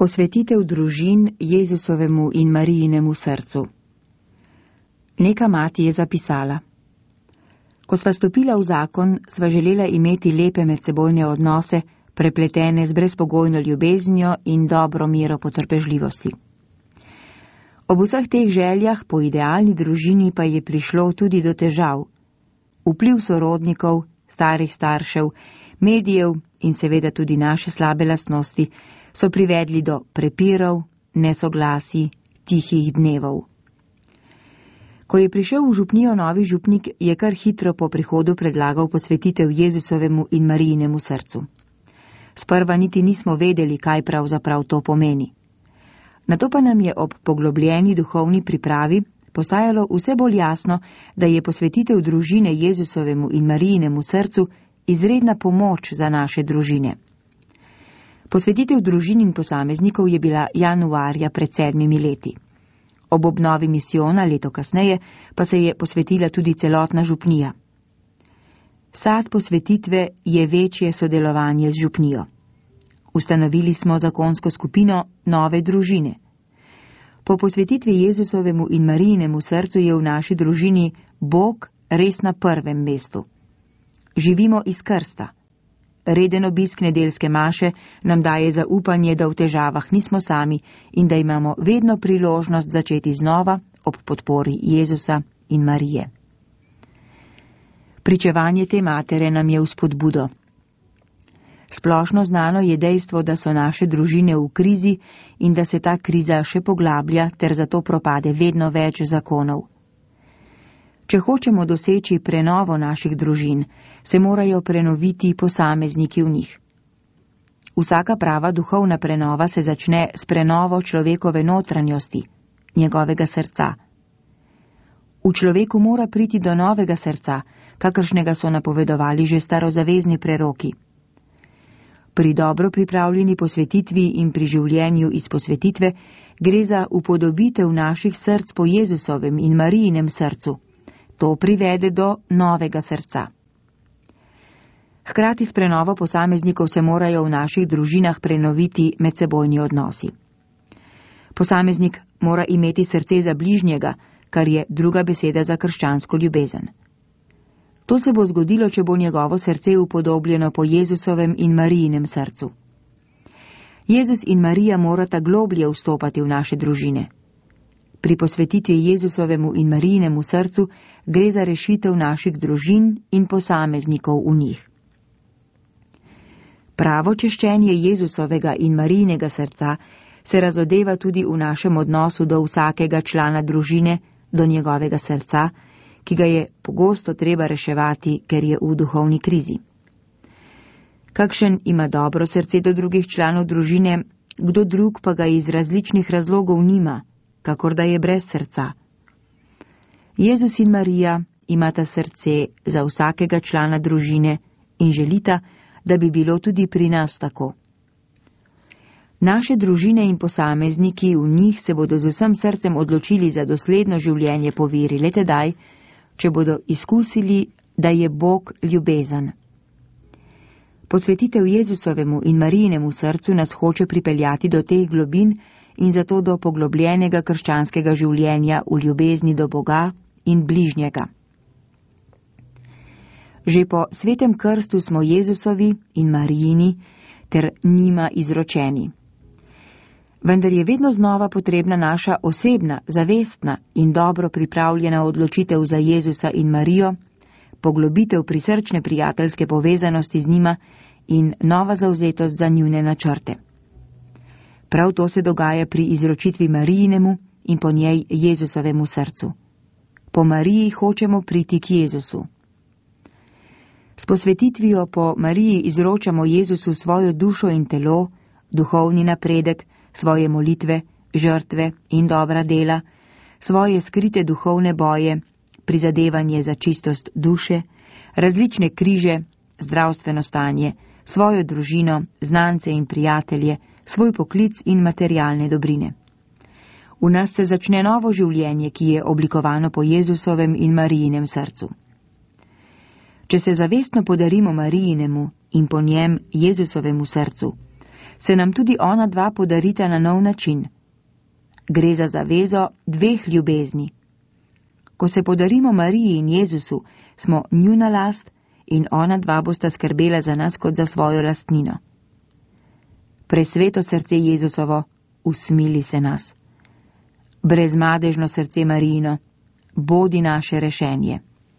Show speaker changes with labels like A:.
A: Posvetitev družin Jezusovemu in Marijinemu srcu. Neka mati je zapisala: Ko sva stopila v zakon, sva želela imeti lepe medsebojne odnose, prepletene z brezpogojno ljubeznijo in dobro mero potrpežljivosti. Ob vseh teh željah po idealni družini pa je prišlo tudi do težav. Vpliv sorodnikov, starih staršev, medijev in seveda tudi naše slabe lastnosti so privedli do prepirov, nesoglasij, tihih dnevov. Ko je prišel v župnijo novi župnik, je kar hitro po prihodu predlagal posvetitev Jezusovemu in Marijinemu srcu. Sprva niti nismo vedeli, kaj pravzaprav to pomeni. Nato pa nam je ob poglobljeni duhovni pripravi postajalo vse bolj jasno, da je posvetitev družine Jezusovemu in Marijinemu srcu izredna pomoč za naše družine. Posvetitev družin in posameznikov je bila januarja pred 7 leti. Ob obnovi misijona leto kasneje pa se je posvetila tudi celotna župnija. Sad posvetitve je večje sodelovanje z župnijo. Ustanovili smo zakonsko skupino Nove družine. Po posvetitvi Jezusovemu in Marijinemu srcu je v naši družini Bog res na prvem mestu. Živimo iz krsta. Reden obisk nedeljske maše nam daje zaupanje, da v težavah nismo sami in da imamo vedno priložnost začeti znova ob podpori Jezusa in Marije. Pričevanje te matere nam je vzpodbudo. Splošno znano je dejstvo, da so naše družine v krizi in da se ta kriza še poglablja ter zato propade vedno več zakonov. Če hočemo doseči prenovo naših družin, se morajo prenoviti posamezniki v njih. Vsaka prava duhovna prenova se začne s prenovo človekove notranjosti, njegovega srca. V človeku mora priti do novega srca, kakršnega so napovedovali že starozavezni preroki. Pri dobro pripravljeni posvetitvi in pri življenju iz posvetitve gre za upodobitev naših src po Jezusovem in Marijinem srcu. To privede do novega srca. Hkrati s prenovo posameznikov se morajo v naših družinah prenoviti medsebojni odnosi. Posameznik mora imeti srce za bližnjega, kar je druga beseda za krščansko ljubezen. To se bo zgodilo, če bo njegovo srce upodobljeno po Jezusovem in Marijinem srcu. Jezus in Marija morata globlje vstopati v naše družine. Pri posvetitvi Jezusovemu in Marijinemu srcu gre za rešitev naših družin in posameznikov v njih. Pravo češčenje Jezusovega in Marijinega srca se razodeva tudi v našem odnosu do vsakega člana družine, do njegovega srca, ki ga je pogosto treba reševati, ker je v duhovni krizi. Kakšen ima dobro srce do drugih članov družine, kdo drug pa ga iz različnih razlogov nima, kakor da je brez srca. Jezus in Marija imata srce za vsakega člana družine in želita, da bi bilo tudi pri nas tako. Naše družine in posamezniki v njih se bodo z vsem srcem odločili za dosledno življenje po veri le tedaj, če bodo izkusili, da je Bog ljubezen. Posvetitev Jezusovemu in Marijinemu srcu nas hoče pripeljati do teh globin in zato do poglobljenega krščanskega življenja v ljubezni do Boga in bližnjega. Že po svetem krstu smo Jezusovi in Marijini ter njima izročeni. Vendar je vedno znova potrebna naša osebna, zavestna in dobro pripravljena odločitev za Jezusa in Marijo, poglobitev prisrčne prijateljske povezanosti z njima in nova zavzetost za njune načrte. Prav to se dogaja pri izročitvi Marijinemu in po njej Jezusovemu srcu. Po Mariji hočemo priti k Jezusu. S posvetitvijo po Mariji izročamo Jezusu svojo dušo in telo, duhovni napredek, svoje molitve, žrtve in dobra dela, svoje skrite duhovne boje, prizadevanje za čistost duše, različne križe, zdravstveno stanje, svojo družino, znance in prijatelje, svoj poklic in materialne dobrine. V nas se začne novo življenje, ki je oblikovano po Jezusovem in Marijinem srcu. Če se zavestno podarimo Marijinemu in po njem Jezusovemu srcu, se nam tudi ona dva podarita na nov način. Gre za zavezo dveh ljubezni. Ko se podarimo Mariji in Jezusu, smo njuna last in ona dva bosta skrbela za nas kot za svojo lastnino. Presveto srce Jezusovo, usmili se nas. Brezmadežno srce Marijino, bodi naše rešenje.